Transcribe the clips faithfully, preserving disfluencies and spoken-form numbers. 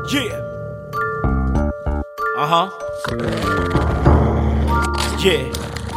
Yeah. Ajá. Yeah.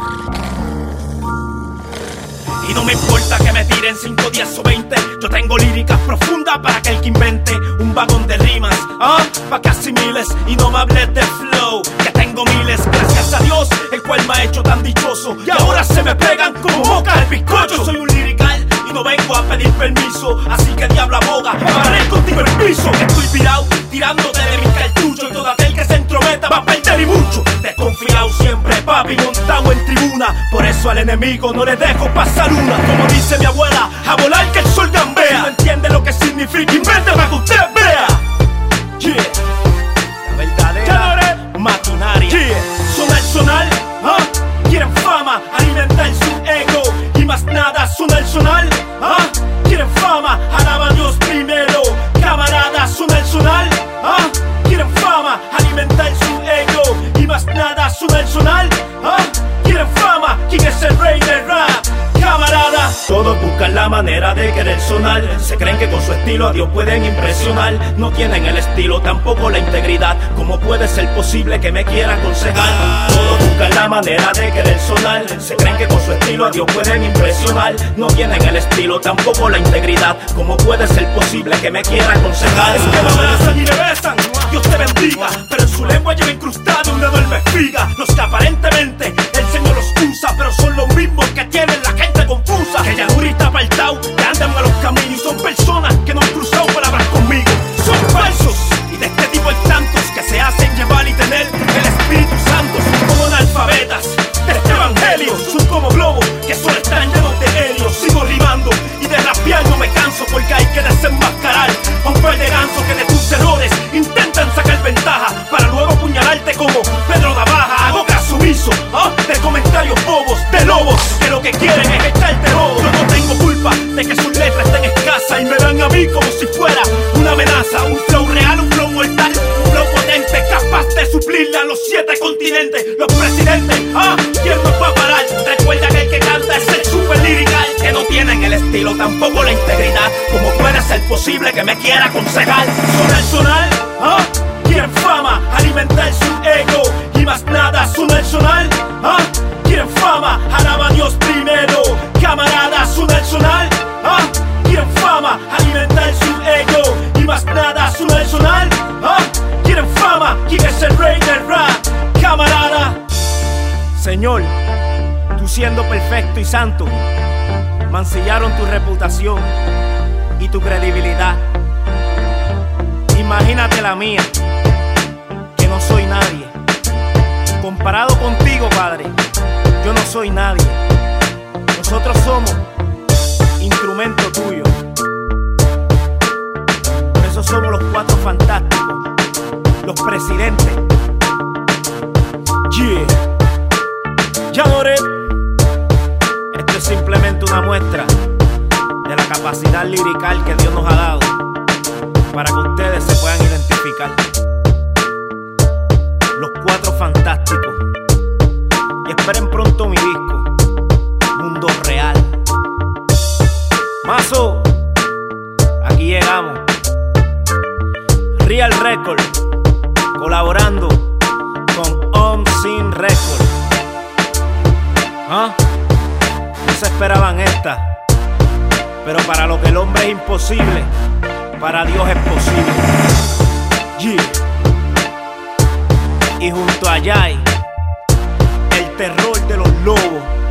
Y no me importa que me tiren cinco, diez o veinte. Yo tengo líricas profundas para aquel que invente un vagón de rimas, ¿ah? Pa' que asimiles y no me hables de flow, que tengo miles, gracias a Dios, el cual me ha hecho tan dichoso. Y ahora se me pegan como moca al bizcocho. Soy un lirical y no vengo a pedir permiso, así que diablo aboga, pararé contigo el piso. Que estoy virado, tirándote de mis cartuchos, y todo aquel que se entrometa va a perder y mucho. Desconfiado siempre, papi, montado en tribuna, por eso al enemigo no le dejo pasar una. Como dice mi abuela, a volar que el sol gambea. Si no entiende lo que significa, invente para que usted vea. Yeah. La verdadera maquinaria. Yeah. Sonar, sonar, ¿ah? Quieren fama, alimentar su ego y más nada. Sonar, sonar, ¿ah? Quieren fama, alaba a Dios primero. Camarada, sonar, sonar, ¿ah? Quieren fama, alimentar su ego y más nada. Sonar, sonar, ¿ah? Quieren fama, ¿quién es el rey del rap? Camarada, todos buscan la manera de querer sonar. Se creen que con su estilo a Dios pueden impresionar. No tienen el estilo, tampoco la integridad. ¿Cómo puede ser posible que me quiera aconsejar? Todos buscan la manera de querer sonar. Se creen que con su estilo a Dios pueden impresionar. No tienen el estilo, tampoco la integridad. ¿Cómo puede ser posible que me quiera aconsejar? Es que me abrazan y me besan, Dios te bendiga, pero en su lengua lleva incrustado una enorme espiga. Los que aparentemente el Señor los usa, pero son los mismos que tienen la gente confusa. Que ya no grita apartado, que andan a los caminos y son personas que no han cruzado palabras conmigo. Son falsos y de este tipo hay tantos que se hacen llevar y tener el Espíritu Santo. Son como analfabetas de este evangelio, son como globos que solo están llenos de helio. Sigo rimando y de rapear no me canso, porque hay que desenmascarar a un par de gansos que de tus errores intentan sacar ventaja para luego apuñalarte como Pedro Navaja. Hago caso omiso, ¿ah? De comentarios bobos, de lobos que lo que quieren es echarte robo. Yo no tengo culpa de que sus letras estén escasas y me dan a mí como si fuera una amenaza. Un flow real, un flow mortal, un flow potente, capaz de suplirle a los siete continentes. Los presidentes, ¿ah? ¿Quién nos va a parar? Recuerda que el que canta es el super lirical. Que no tienen el estilo, tampoco la integridad. ¿Cómo puede ser posible que me quiera aconsejar? Sonar, sonar, ¿ah? Quieren fama, alimentar su ego y más nada. Sonar, sonar, ¿ah? Quieren fama, alaba a Dios primero. Camarada, sonar, sonar, ¿ah? Quieren fama, alimentar su ego y más nada. Sonar, sonar, ¿ah? Quieren fama, ¿quién es el rey del rap? Camarada. Señor, tú siendo perfecto y santo, mancillaron tu reputación y tu credibilidad. Imagínate la mía, que no soy nadie. Comparado contigo, Padre, yo no soy nadie. Nosotros somos instrumento tuyo. Por eso somos los Cuatro Fantásticos, los presidentes. Yeah. Yadore. Esto es simplemente una muestra de la capacidad lirical que Dios nos ha dado para que ustedes se puedan identificar. Los Cuatro Fantásticos. Y esperen pronto mi disco, Mundo Real. Mazo, aquí llegamos. Real Record, colaborando con Om Sin Record. ¿Ah? No se esperaban esta, pero para lo que el hombre es imposible, para Dios es posible. Yeah. Y junto a Jai, el terror de los lobos.